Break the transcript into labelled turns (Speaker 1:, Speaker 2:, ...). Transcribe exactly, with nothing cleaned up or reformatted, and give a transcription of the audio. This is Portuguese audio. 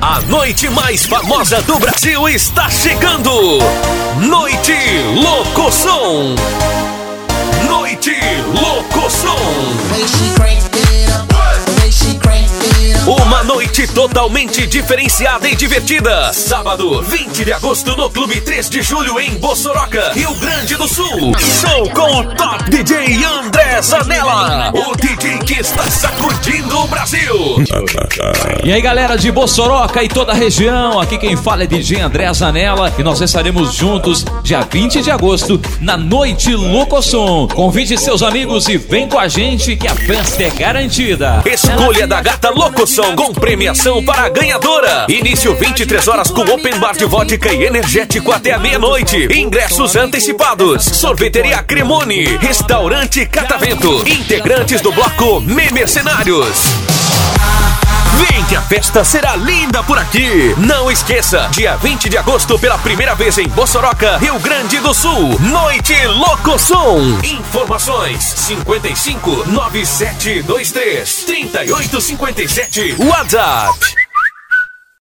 Speaker 1: A noite mais famosa do Brasil está chegando. Noite Locosom. Noite Locosom. Uma noite totalmente diferenciada e divertida. Sábado, vinte de agosto, no Clube três de Julho, em Bossoroca, Rio Grande do Sul. Show com o top D J André Zanella, o D J que está sacudindo o Brasil.
Speaker 2: E aí, galera de Bossoroca e toda a região, aqui quem fala é D J André Zanella e nós estaremos juntos dia vinte de agosto na Noite Locosom. Convide seus amigos e vem com a gente que a festa é garantida.
Speaker 1: Escolha da gata Locosom com premiação para a ganhadora. Início vinte e três horas com open bar de vodka e energético até a meia-noite. Ingressos antecipados. Sorveteria Cremone, Restaurante Catavento. Integrantes do bloco Me Mercenários. Vem que a festa será linda por aqui. Não esqueça, dia vinte de agosto, pela primeira vez em Bossoroca, Rio Grande do Sul. Noite Locosom. Informações cinquenta e cinco, nove sete dois três, trinta e oito cinquenta e sete. WhatsApp